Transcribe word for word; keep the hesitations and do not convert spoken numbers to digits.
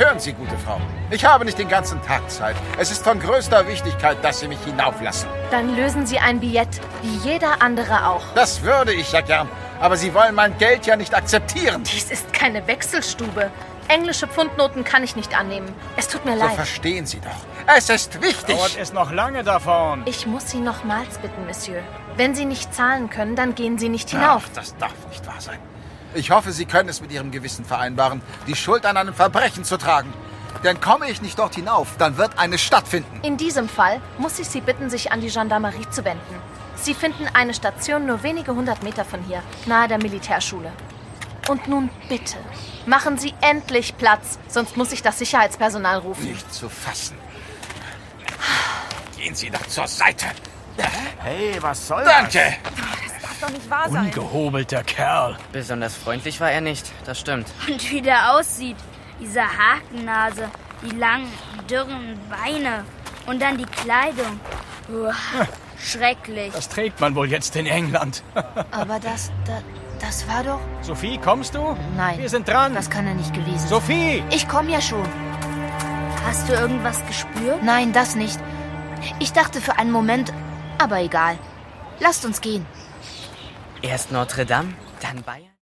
Hören Sie, gute Frau, ich habe nicht den ganzen Tag Zeit. Es ist von größter Wichtigkeit, dass Sie mich hinauflassen. Dann lösen Sie ein Billett, wie jeder andere auch. Das würde ich ja gern, aber Sie wollen mein Geld ja nicht akzeptieren. Dies ist keine Wechselstube. Englische Pfundnoten kann ich nicht annehmen. Es tut mir So leid. verstehen Sie doch. Es ist wichtig. Dauert es noch lange davon. Ich muss Sie nochmals bitten, Monsieur. Wenn Sie nicht zahlen können, dann gehen Sie nicht hinauf. Ach, das darf nicht wahr sein. Ich hoffe, Sie können es mit Ihrem Gewissen vereinbaren, die Schuld an einem Verbrechen zu tragen. Denn komme ich nicht dort hinauf, dann wird eine stattfinden. In diesem Fall muss ich Sie bitten, sich an die Gendarmerie zu wenden. Sie finden eine Station nur wenige hundert Meter von hier, nahe der Militärschule. Und nun bitte, machen Sie endlich Platz, sonst muss ich das Sicherheitspersonal rufen. Nicht zu fassen. Gehen Sie doch zur Seite. Hey, was soll Danke. Das darf doch nicht wahr das? sein. Ungehobelter Kerl. Besonders freundlich war er nicht, das stimmt. Und wie der aussieht. Diese Hakennase, die langen, dürren Beine und dann die Kleidung. Uah, schrecklich. Das trägt man wohl jetzt in England. Aber das, das, das war doch... Sophie, kommst du? Nein. Wir sind dran. Das kann er nicht gewesen sein. Sophie! Ich komme ja schon. Hast du irgendwas gespürt? Nein, das nicht. Ich dachte für einen Moment, aber egal. Lasst uns gehen. Erst Notre Dame, dann Bayern.